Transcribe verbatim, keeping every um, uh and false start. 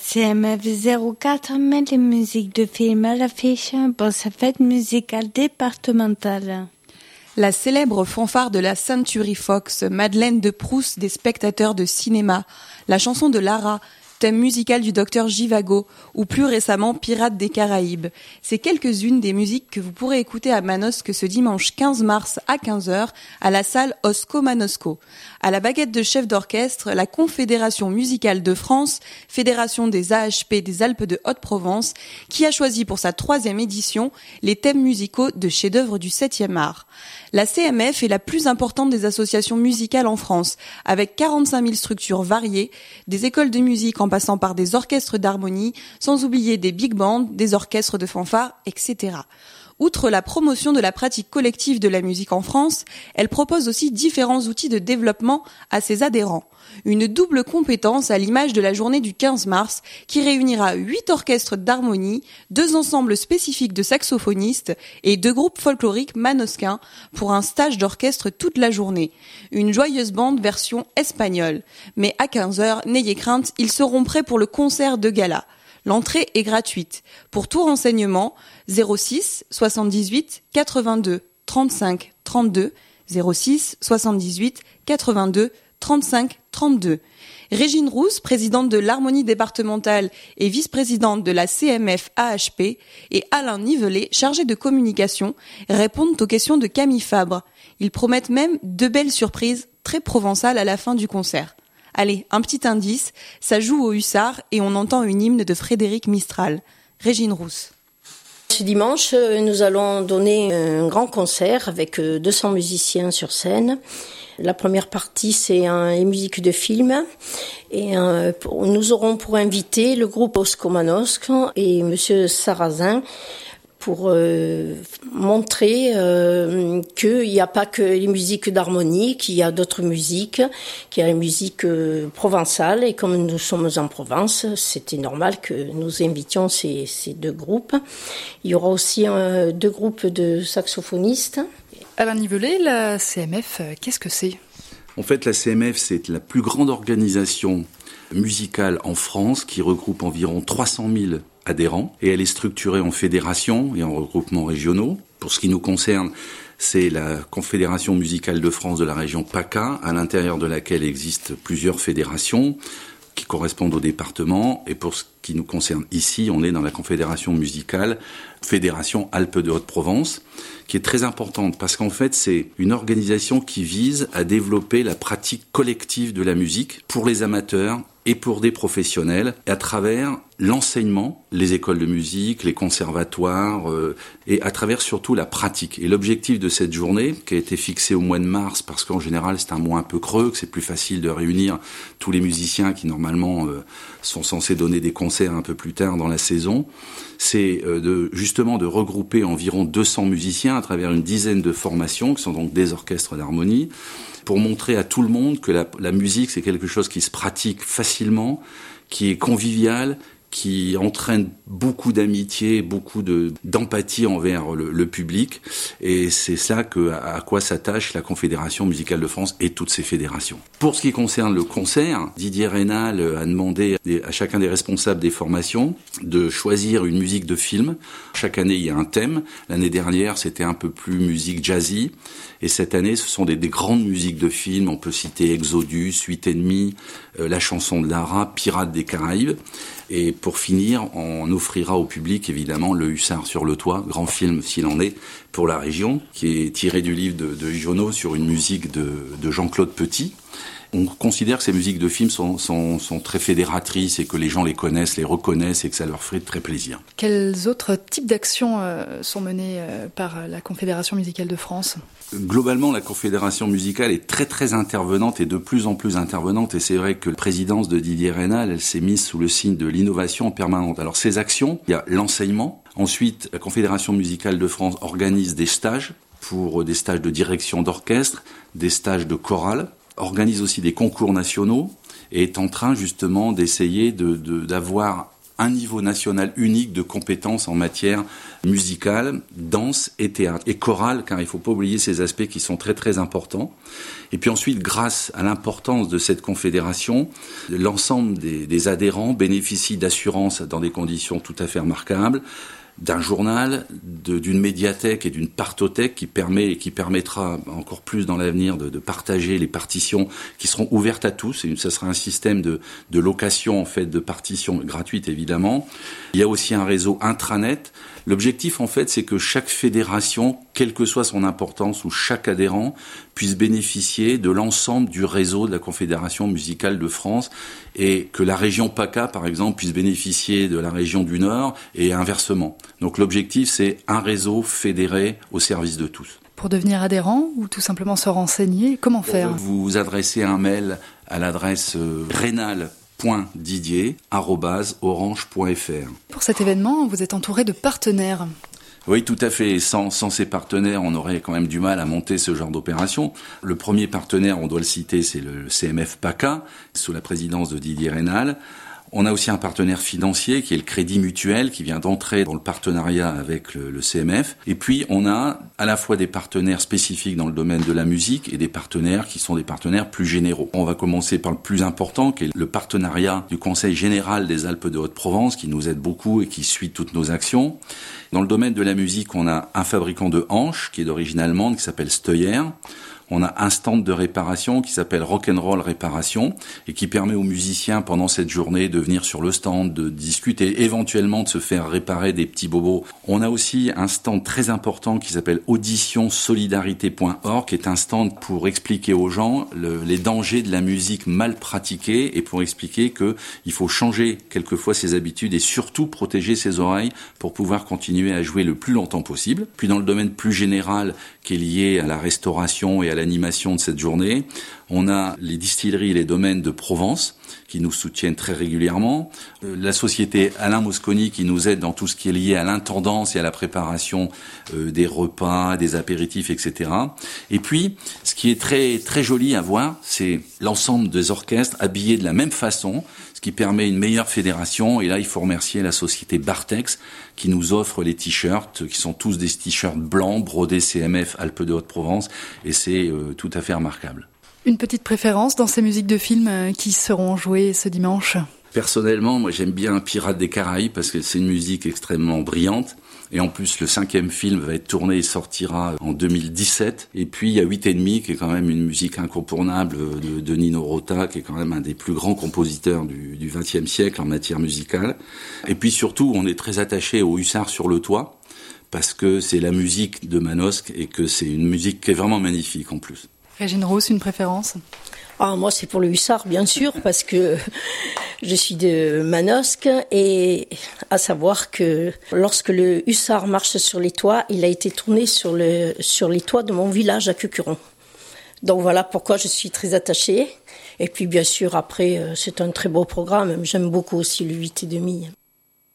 C M F zéro quatre met les musiques de films à l'affiche pour sa fête musicale départementale. La célèbre fanfare de la Century Fox, Madeleine de Proust des spectateurs de cinéma, la chanson de Lara, thème musical du docteur Givago, ou plus récemment Pirates des Caraïbes. C'est quelques-unes des musiques que vous pourrez écouter à Manosque ce dimanche quinze mars à quinze heures à la salle Osco Manosco. À la baguette de chef d'orchestre, la Confédération musicale de France, fédération des A H P des Alpes de Haute-Provence, qui a choisi pour sa troisième édition les thèmes musicaux de chefs-d'œuvre du septième art. La C M F est la plus importante des associations musicales en France, avec quarante-cinq mille structures variées, des écoles de musique en passant par des orchestres d'harmonie, sans oublier des big bands, des orchestres de fanfare, et cetera. Outre la promotion de la pratique collective de la musique en France, elle propose aussi différents outils de développement à ses adhérents. Une double compétence à l'image de la journée du quinze mars qui réunira huit orchestres d'harmonie, deux ensembles spécifiques de saxophonistes et deux groupes folkloriques manosquins pour un stage d'orchestre toute la journée. Une joyeuse bande version espagnole. Mais à quinze heures, n'ayez crainte, ils seront prêts pour le concert de gala. L'entrée est gratuite. Pour tout renseignement, zéro six soixante-dix-huit quatre-vingt-deux trente-cinq trente-deux, zéro six soixante-dix-huit quatre-vingt-deux trente-cinq trente-deux. Régine Rousse, présidente de l'Harmonie départementale et vice-présidente de la C M F A H P, et Alain Nivelet, chargé de communication, répondent aux questions de Camille Fabre. Ils promettent même de belles surprises très provençales à la fin du concert. Allez, un petit indice, ça joue au hussard et on entend une hymne de Frédéric Mistral. Régine Rousse. Ce dimanche, nous allons donner un grand concert avec deux cents musiciens sur scène. La première partie, c'est un, une musique de film. Et un, pour, nous aurons pour invité le groupe Osco Manosque et Monsieur Sarrazin pour euh, montrer euh, qu'il n'y a pas que les musiques d'harmonie, qu'il y a d'autres musiques, qu'il y a la musique euh, provençale. Et comme nous sommes en Provence, c'était normal que nous invitions ces, ces deux groupes. Il y aura aussi euh, deux groupes de saxophonistes. Alain Nivelet, la C M F, qu'est-ce que c'est ? En fait, la C M F, c'est la plus grande organisation musicale en France qui regroupe environ trois cent mille adhérents et elle est structurée en fédérations et en regroupements régionaux. Pour ce qui nous concerne, c'est la Confédération musicale de France de la région PACA, à l'intérieur de laquelle existent plusieurs fédérations qui correspondent au département. Et pour ce qui nous concerne ici, on est dans la Confédération musicale, Fédération Alpes de Haute-Provence, qui est très importante parce qu'en fait, c'est une organisation qui vise à développer la pratique collective de la musique pour les amateurs et pour des professionnels, à travers l'enseignement, les écoles de musique, les conservatoires, euh, et à travers surtout la pratique. Et l'objectif de cette journée, qui a été fixée au mois de mars, parce qu'en général c'est un mois un peu creux, que c'est plus facile de réunir tous les musiciens qui normalement euh, sont censés donner des concerts un peu plus tard dans la saison, c'est euh, de, justement de regrouper environ deux cents musiciens à travers une dizaine de formations, qui sont donc des orchestres d'harmonie, pour montrer à tout le monde que la, la musique, c'est quelque chose qui se pratique facilement, qui est convivial, qui entraîne beaucoup d'amitié, beaucoup de, d'empathie envers le, le public. Et c'est ça que, à, à quoi s'attache la Confédération musicale de France et toutes ses fédérations. Pour ce qui concerne le concert, Didier Rénal a demandé à chacun des responsables des formations de choisir une musique de film. Chaque année, il y a un thème. L'année dernière, c'était un peu plus musique jazzy. Et cette année, ce sont des, des grandes musiques de films. On peut citer Exodus, Huit ennemis, euh, La chanson de Lara, Pirates des Caraïbes. Et pour finir, on offrira au public, évidemment, Le Hussard sur le toit, grand film s'il en est, pour la région, qui est tiré du livre de, de Giono sur une musique de, de Jean-Claude Petit. On considère que ces musiques de films sont, sont, sont très fédératrices et que les gens les connaissent, les reconnaissent et que ça leur ferait très plaisir. Quels autres types d'actions euh, sont menées euh, par la Confédération musicale de France ? Globalement, la Confédération musicale est très très intervenante et de plus en plus intervenante. Et c'est vrai que la présidence de Didier Rénal, elle s'est mise sous le signe de l'innovation permanente. Alors ces actions, il y a l'enseignement. Ensuite, la Confédération musicale de France organise des stages pour des stages de direction d'orchestre, des stages de chorale, organise aussi des concours nationaux et est en train justement d'essayer de, de, d'avoir un niveau national unique de compétences en matière musicale, danse et théâtre. Et chorale, car il ne faut pas oublier ces aspects qui sont très très importants. Et puis ensuite, grâce à l'importance de cette confédération, l'ensemble des, des adhérents bénéficient d'assurances dans des conditions tout à fait remarquables, d'un journal, de, d'une médiathèque et d'une partothèque qui permet et qui permettra encore plus dans l'avenir de, de partager les partitions qui seront ouvertes à tous. Et ça sera un système de, de location en fait de partitions gratuites évidemment. Il y a aussi un réseau intranet. L'objectif en fait c'est que chaque fédération, quelle que soit son importance, ou chaque adhérent puisse bénéficier de l'ensemble du réseau de la Confédération musicale de France et que la région PACA par exemple puisse bénéficier de la région du Nord et inversement. Donc l'objectif, c'est un réseau fédéré au service de tous. Pour devenir adhérent ou tout simplement se renseigner, comment faire ? Vous vous adressez un mail à l'adresse euh, rénal point didier arobase orange point f r. Pour cet événement, vous êtes entouré de partenaires. Oui, tout à fait. Sans, sans ces partenaires, on aurait quand même du mal à monter ce genre d'opération. Le premier partenaire, on doit le citer, c'est le C M F PACA, sous la présidence de Didier Rénal. On a aussi un partenaire financier qui est le Crédit Mutuel qui vient d'entrer dans le partenariat avec le, le C M F. Et puis on a à la fois des partenaires spécifiques dans le domaine de la musique et des partenaires qui sont des partenaires plus généraux. On va commencer par le plus important qui est le partenariat du Conseil général des Alpes de Haute-Provence qui nous aide beaucoup et qui suit toutes nos actions. Dans le domaine de la musique, on a un fabricant de hanches qui est d'origine allemande qui s'appelle Steuer. On a un stand de réparation qui s'appelle Rock'n'Roll Réparation et qui permet aux musiciens pendant cette journée de venir sur le stand, de discuter, éventuellement de se faire réparer des petits bobos. On a aussi un stand très important qui s'appelle audition solidarité point org qui est un stand pour expliquer aux gens le, les dangers de la musique mal pratiquée et pour expliquer que il faut changer quelquefois ses habitudes et surtout protéger ses oreilles pour pouvoir continuer à jouer le plus longtemps possible. Puis dans le domaine plus général qui est lié à la restauration et à l'animation de cette journée, on a les distilleries et les domaines de Provence qui nous soutiennent très régulièrement, euh, la société Alain Mosconi qui nous aide dans tout ce qui est lié à l'intendance et à la préparation euh, des repas, des apéritifs, et cetera. Et puis, ce qui est très très joli à voir, c'est l'ensemble des orchestres habillés de la même façon, ce qui permet une meilleure fédération. Et là, il faut remercier la société Bartex qui nous offre les t-shirts, qui sont tous des t-shirts blancs brodés C M F Alpes de Haute-Provence, et c'est euh, tout à fait remarquable. Une petite préférence dans ces musiques de films qui seront jouées ce dimanche ? Personnellement, moi j'aime bien Pirates des Caraïbes parce que c'est une musique extrêmement brillante. Et en plus, le cinquième film va être tourné et sortira en deux mille dix-sept. Et puis, il y a huit et demi, qui est quand même une musique incontournable de, de Nino Rota, qui est quand même un des plus grands compositeurs du, du vingtième siècle en matière musicale. Et puis surtout, on est très attaché au Hussard sur le toit, parce que c'est la musique de Manosque et que c'est une musique qui est vraiment magnifique en plus. Régine Rousse, une préférence ? Ah, moi, c'est pour le Hussard, bien sûr, parce que je suis de Manosque et à savoir que lorsque le Hussard marche sur les toits, il a été tourné sur, le, sur les toits de mon village à Cucuron. Donc voilà pourquoi je suis très attachée. Et puis, bien sûr, après, c'est un très beau programme. J'aime beaucoup aussi le huit et demi.